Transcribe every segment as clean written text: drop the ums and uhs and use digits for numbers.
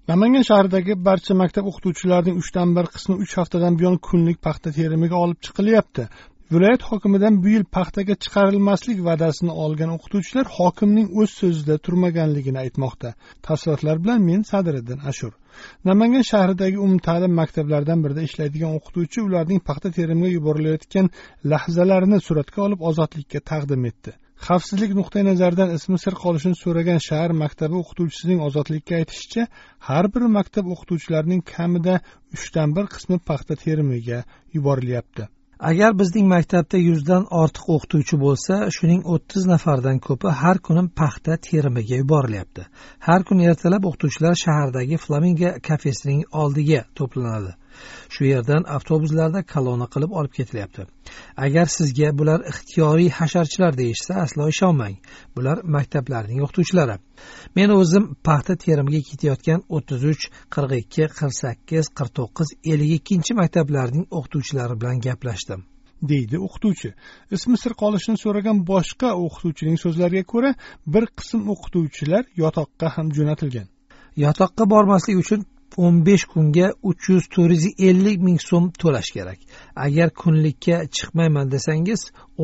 Namangan shahridagi barcha maktab o'qituvchilarining 1/3 qismi 3 haftadan buyon kunlik paxta terimiga olib chiqilyapti. Viloyat hokimidan bu yil paxtaga chiqarilmaslik va'dasini olgan o'qituvchilar hokimning o'z so'zida turmaganligini aytmoqda. Tafsilotlar bilan men Sadriddin Ashur. Namangan shahridagi umumta'lim maktablaridan birida ishlaydigan o'qituvchi ularning paxta terimiga yuborilayotgan lahzalarini suratga olib ozodlikka taqdim etdi. Xavfsizlik nuqtai nazaridan ismi sir qolishini so'ragan shahar maktabi o'qituvchisining ozodlikka aytishicha, har bir maktab o'qituvchilarining kamida 1/3 qismi paxta terimiga yuborilyapti. Agar bizning maktabda 100 dan ortiq o'qituvchi bo'lsa, shuning 30 nafardan ko'pi har kuni paxta terimiga yuborilyapti. Har kun ertalab o'qituvchilar shahardagi Flamingo kafesining oldiga to'planadi. Shu yerdan avtobuslarda kolonna qilib olib ketilyapti. Agar sizga bular ixtiyoriy hasharchilar deyishsa, aslo ishonmang. Bular maktablarning o'qituvchilari. Men o'zim paxta terimiga ketayotgan 33, 42, 48, 49, 52 maktablarning o'qituvchilari bilan gaplashdim, deydi o'qituvchi. Ismi sir qolishini so'ragan boshqa o'qituvchining so'zlariga ko'ra, bir qism o'qituvchilar yotoqqa ham jo'natilgan. Yotoqqa bormaslik uchun 15 kunga 300-450 ming so'm to'lash kerak. Agar kunlikka chiqmayman desangiz,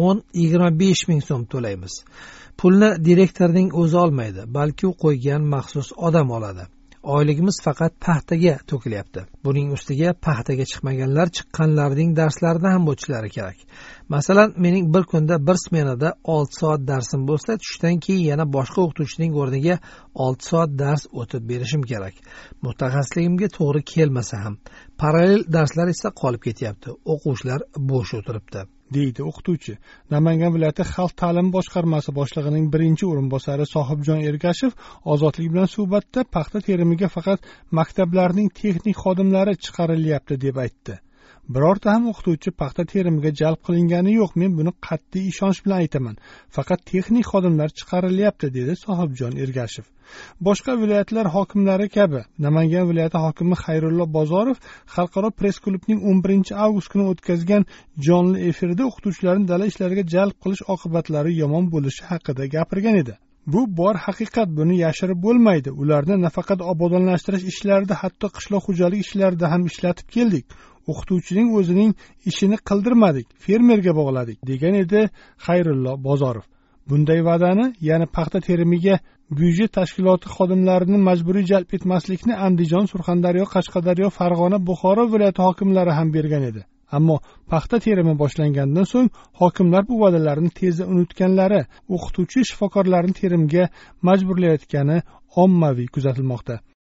10-25 ming so'm to'laymiz. Pulni direktorning o'zi olmaydi, balki u qo'ygan maxsus odam oladi. Oyligimiz faqat paxtaga to'kilyapti. Buning ustiga paxtaga chiqmaganlar chiqqanlarning darslarini ham o'tishlari kerak. Masalan, mening bir kunda bir smenada 6 soat darsim bo'lsa, tushdan keyin yana boshqa o'qituvchining o'rniga 6 soat dars o'tib berishim kerak. Mutaxassisligimga to'g'ri kelmasa ham, parallel darslar esa qolib ketyapti. O'quvchilar bo'sh o'tiribdi, deydi o'qituvchi. Namangan viloyati xalq ta'limi boshqarmasi boshlig'ining birinchi o'rinbosari Sohibjon Ergashev ozodlik bilan suhbatda paxta terimiga faqat maktablarning texnik xodimlari chiqarilyapti deb aytdi. Birorta ham o'qituvchi paxta terimiga jalb qilingani yo'q. Men buni qat'iy ishonch bilan aytaman. Faqat texnik xodimlar chiqarilyapti, dedi Sohibjon Ergashev. Boshqa viloyatlar hokimlari kabi Namangan viloyati hokimi Xayrullo Bozorov Xalqaro press klubning 11 avgust kuni o'tkazgan jonli efirda o'qituvchilarni dala ishlariga jalb qilish oqibatlari yomon bo'lishi haqida gapirgan edi. Bu bor haqiqat, buni yashirib bo'lmaydi. Ularni nafaqat obodonlashtirish ishlarida, hatto qishloq xo'jalik ishlarida ham ishlatib keldik. O'qituvchining o'zining ishini qildirmadik, fermerga bog'ladik, degan edi Xayrullo Bozorov. Bunday va'dani, ya'ni paxta terimiga byudjet tashkiloti xodimlarini majburiy jalb etmaslikni Andijon, Surxondaryo, Qashqadaryo, Farg'ona, Buxoro viloyati hokimlari ham bergan edi. Ammo paxta terimi boshlangandan so'ng hokimlar bu va'dalarni tezda unutganlari, o'qituvchi shifokorlarni terimga majburlayotgani ommaviy kuzatilmoqda.